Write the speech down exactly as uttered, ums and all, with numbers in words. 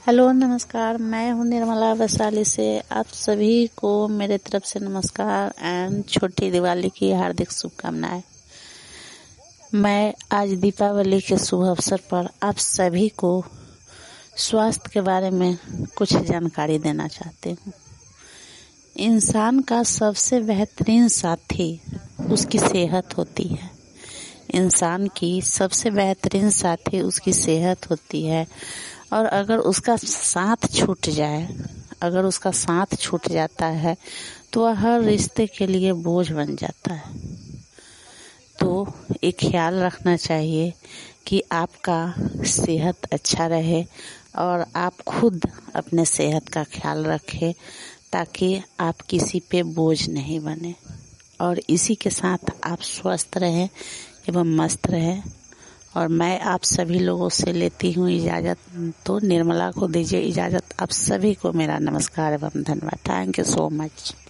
Hello नमस्कार, मैं हूँ निर्मला वैशाली से। आप सभी को मेरे तरफ से नमस्कार एंड छोटी दिवाली की हार्दिक शुभकामनाएं। मैं आज दीपावली के शुभ अवसर पर आप सभी को स्वास्थ्य के बारे में कुछ जानकारी देना चाहती हूँ। इंसान का सबसे बेहतरीन साथी उसकी सेहत होती है। इंसान की सबसे बेहतरीन साथी उसकी सेहत होती है और अगर उसका साथ छूट जाए अगर उसका साथ छूट जाता है तो वह हर रिश्ते के लिए बोझ बन जाता है। तो एक ख्याल रखना चाहिए कि आपका सेहत अच्छा रहे और आप खुद अपने सेहत का ख्याल रखें ताकि आप किसी पे बोझ नहीं बने। और इसी के साथ आप स्वस्थ रहें एवं मस्त रहें। और मैं आप सभी लोगों से लेती हूँ इजाज़त। तो निर्मला को दीजिए इजाज़त। आप सभी को मेरा नमस्कार एवं धन्यवाद। Thank you so much.